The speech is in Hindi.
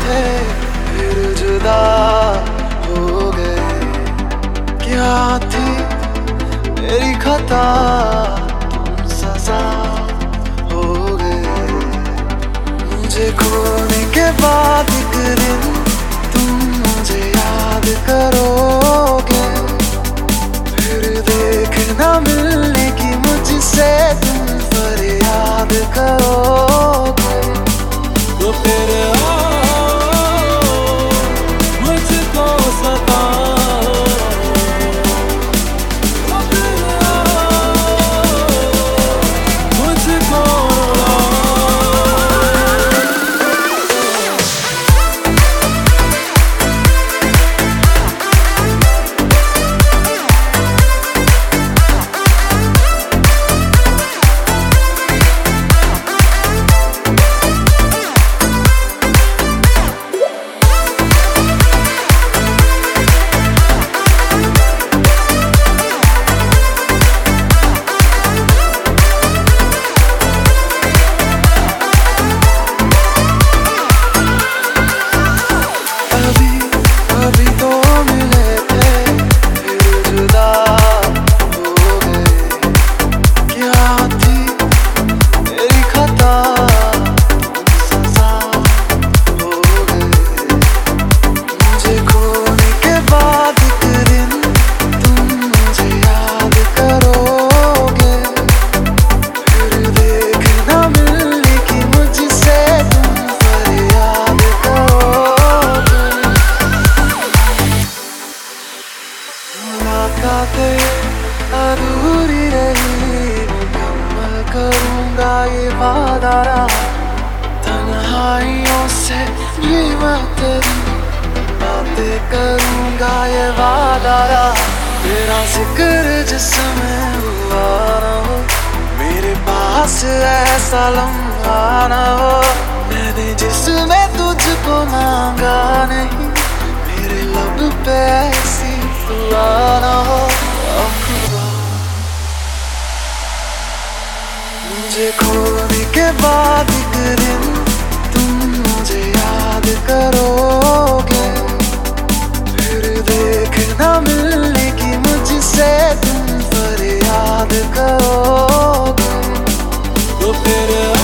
थे फिर जुदा हो गए। क्या थी मेरी खता, तुम सजा हो गए। मुझे खोने के बाद एक दिन तुम मुझे याद करोगे, फिर देखना मिलने की मुझसे तुम फरियाद करोगे। तो फिर मुझको सताओ, तो फिर मुझको अधूरी रही, मुकम्मल करूंगा ये वादा रहा। तन्हाइयों से भी मैं तेरी बातें करूंगा ये वादा रहा। तेरा जिक्र जिसमें हुआ ना हो, मेरे पास ऐसा लम्हा ना हो। मैंने जिसमें तुझको मांगा नहीं, मेरे लब पे ऐसी दुआ ना हो। मुझे खोने के बाद एक दिन तुम मुझे याद करोगे, फिर देखना मिलने की मुझसे तुम फरियाद करोगे। तो फिर